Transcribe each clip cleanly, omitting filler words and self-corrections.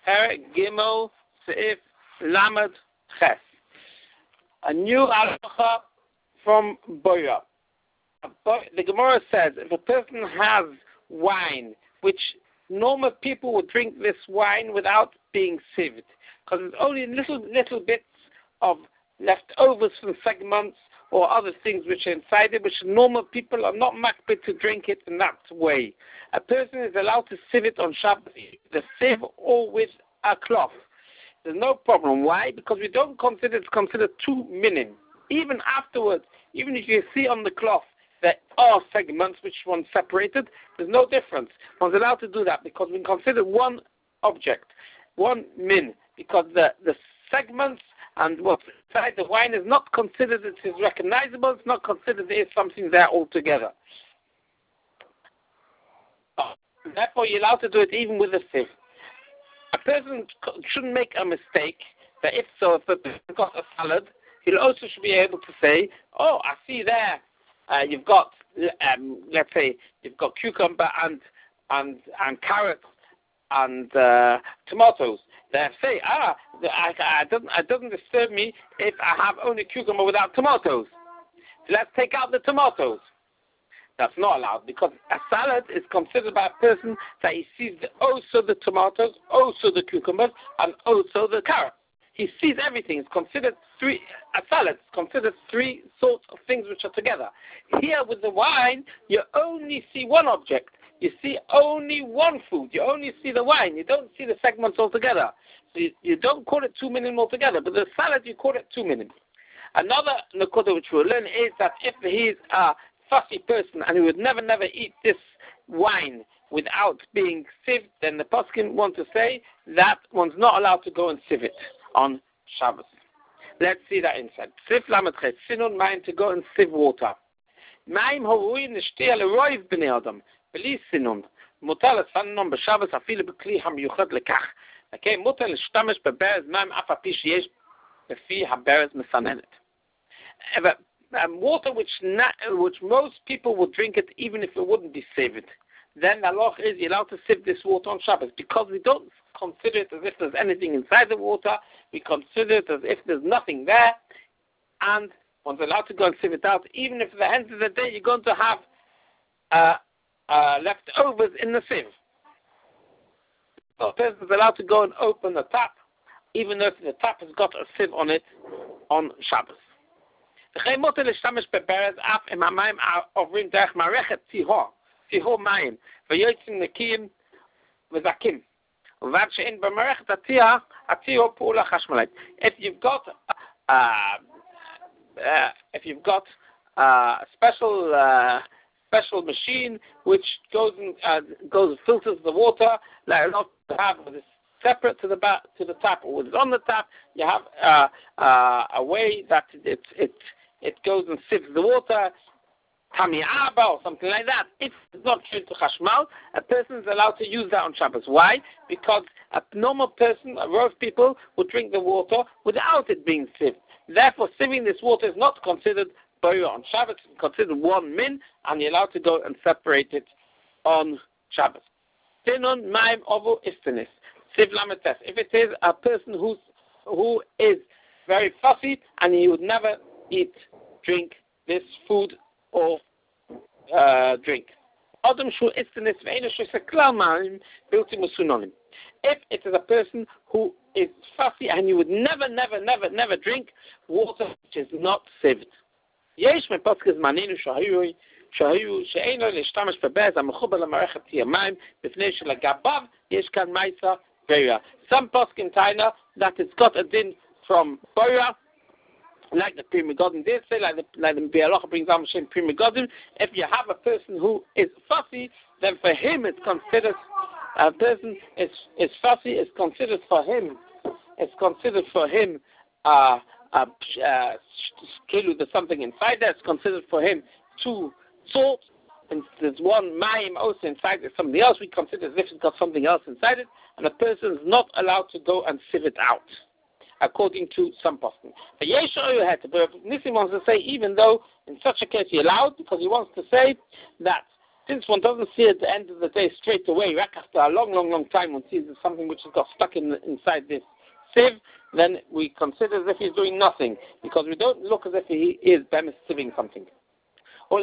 Perek Gimel Seif Lamed Ches. A new halacha from Boya. The Gemara says if a person has wine, which normal people would drink this wine without being sieved, because it's only little bits of leftovers from segments or other things which are inside it, which normal people are not makbid to drink it in that way. A person is allowed to sieve it on Shabbos, the sieve or with a cloth. There's no problem. Why? Because we don't consider it's considered 2 minim. Even afterwards, even if you see on the cloth there are segments which one separated, there's no difference. One's allowed to do that because we consider one object, 1 min, because the segments and what's inside the wine is not considered, it is recognizable, it's not considered there is something there altogether. Therefore, you're allowed to do it even with a sieve. A person shouldn't make a mistake that if a person got a salad, he'll also should be able to say, oh, I see there, you've got, let's say, you've got cucumber and carrots and tomatoes. They say, it doesn't disturb me if I have only cucumber without tomatoes. So let's take out the tomatoes. That's not allowed because a salad is considered by a person that he sees also the tomatoes, also the cucumbers, and also the carrots. He sees everything. It's considered a salad is considered 3 sorts of things which are together. Here with the wine, you only see one object. You see only one food. You only see the wine. You don't see the segments altogether. So you don't call it 2 minim altogether, but the salad you call it 2 minim. Another nakuda which we'll learn is that if he's a fussy person and he would never eat this wine without being sieved, then the poskim want to say that one's not allowed to go and sieve it on Shabbos. Let's see that inside. Sieve lamet ches, sinun mayim, to go and sieve water. Mayim horuim nishtia leroiv b'nei adam, b'li sinun. Mutar l'sannon b'Shabbos afilu b'kli hamiyuchad lekach. Okay, mutar l'shtamesh b'berez mayim af api sheyesh b'fi haberez mesanenet. Water which most people would drink it even if it wouldn't be sieved. Then the law is you're allowed to sieve this water on Shabbos because we don't consider it as if there's anything inside the water. We consider it as if there's nothing there, and one's allowed to go and sieve it out even if at the end of the day you're going to have leftovers in the sieve. So a person is allowed to go and open the tap even though the tap has got a sieve on it on Shabbos. וכן מותר להשתמש בברז אף אם המים עוברים דרך מערכת טיהור מים ויוצאים נקיים וזכים. ובעד שאין במערכת הטיהור פעולה חשמלית. If you've got a special machine which goes filters the water, like not to have this separate to the tap or it's on the tap, you have a way that it goes and sieves the water, Tami'aba or something like that. If it's not trained to Chashmal, a person is allowed to use that on Shabbos. Why? Because a normal person, a row of people, would drink the water without it being sieved. Therefore, sieving this water is not considered boya on Shabbos. It's considered 1 min, and you're allowed to go and separate it on Shabbos. Sinun Maim Ovu Istanis. Siv Lametes. If it is a person who is very fussy and he would never drink this food or drink. Adam shu istanis ve'ena shu seklal ma'im bilti musunonim. If it is a person who is fussy and you would never drink water which is not sieved. Yesh me poskes maninu shahiyu she'eno l'shtamesh bebez ha'mechuber l'marechet tiyamayim b'fnei shelagabav yesh kan ma'isa beira. Some poskim taina that it's got a din from beira, like the Pri Megadim did say, like the Bialocha brings down Shem Pri Megadim. If you have a person who is fussy, then for him it's considered a person is fussy. It's considered for him. It's considered for him. There's something inside there. It's considered for him 2 salt. And there's 1 mayim also inside. There's something else. We consider as if it's got something else inside it, and the person is not allowed to go and sieve it out, according to some poskim. But Nissim wants to say, even though in such a case he allowed, because he wants to say that since one doesn't see at the end of the day straight away, right after a long, long, long time, one sees something which has got stuck inside this sieve, then we consider as if he's doing nothing, because we don't look as if he is sieving something. If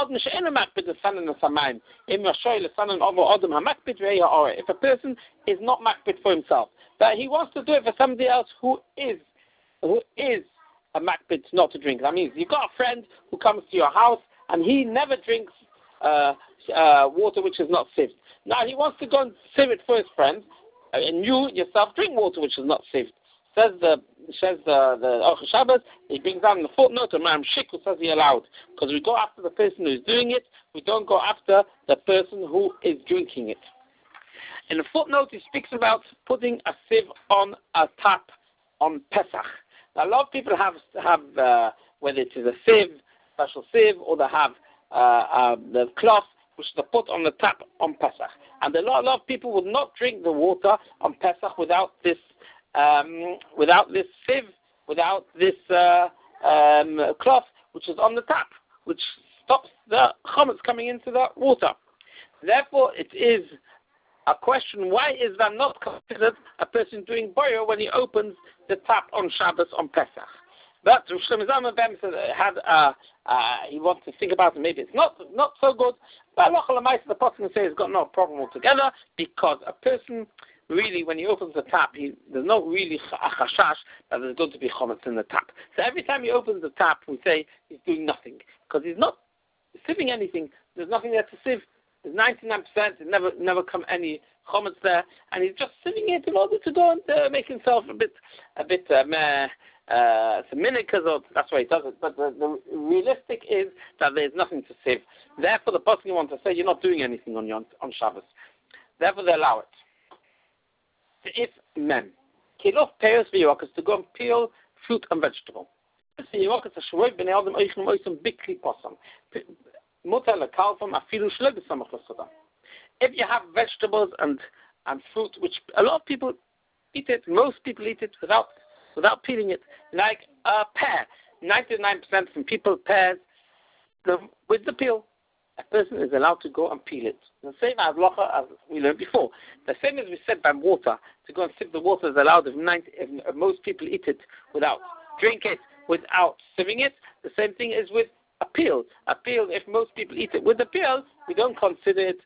a person is not makpid for himself, but he wants to do it for somebody else who is a makpid not to drink. That means you've got a friend who comes to your house and he never drinks water which is not sieved. Now he wants to go and sieve it for his friend, and you yourself drink water which is not sieved. Says the Orchos Shabbos, he brings down the footnote of Maram Shik, who says he allowed, because we go after the person who is doing it, we don't go after the person who is drinking it. In the footnote, he speaks about putting a sieve on a tap on Pesach. Now, a lot of people have whether it is a sieve, special sieve, or they have the cloth which they put on the tap on Pesach. And a lot of people would not drink the water on Pesach without this sieve, without this cloth which is on the tap, which stops the chametz coming into the water. Therefore, it is a question, why is that not considered a person doing boyer when he opens the tap on Shabbos on Pesach? But Shlomo Zalman Ben had he wants to think about it. Maybe it's not so good. But the person says he's got no problem altogether, because a person really, when he opens the tap, there's not really a chashash that there's going to be chametz in the tap. So every time he opens the tap, we say he's doing nothing, because he's not sieving anything. There's nothing there to sieve. There's 99%. There's never come any chametz there, and he's just sieving it in order to go and make himself a bit some minikas, or that's why he does it. But the realistic is that there's nothing to sieve. Therefore, the person wants to say you're not doing anything on Shabbos. Therefore, they allow it. If men kill off pears for Yerokas to go and peel fruit and vegetable. If you have vegetables and fruit, which a lot of people eat it, most people eat it without peeling it, like a pear. 99% from people pears with the peel. A person is allowed to go and peel it. The same as we learned before. The same as we said by water, to go and sieve the water is allowed if most people eat it drink it without sieving it. The same thing is with a peel. A peel, if most people eat it with the peel, we don't consider it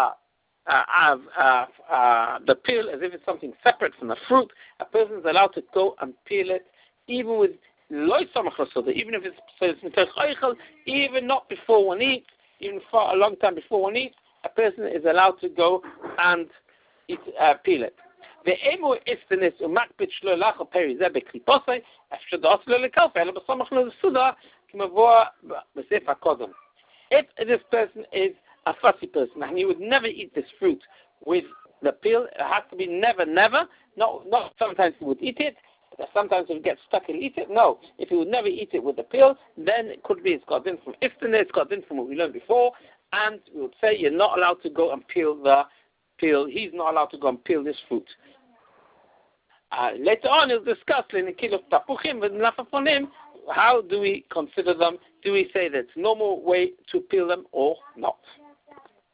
the peel as if it's something separate from the fruit. A person is allowed to go and peel it, even with loy samach l'soda, even if it's mitoch oichel, even not before one eats, even for a long time before one eats, a person is allowed to go and peel it. The emo istanis umakbit shlo lacha peri ze bekliposei after the oslo lekalfe ela b'samach l'suda kimavor b'sefer kodem. If this person is a fussy person and he would never eat this fruit with the peel, it has to be never. Not sometimes he would eat it. Sometimes if it gets stuck, he'll eat it. No, if he would never eat it with the peel, then it could be it's got in from iftanis, it's got in from what we learned before, and we would say you're not allowed to go and peel the peel. He's not allowed to go and peel this fruit. Later on, he'll discuss how do we consider them? Do we say that's normal way to peel them or not?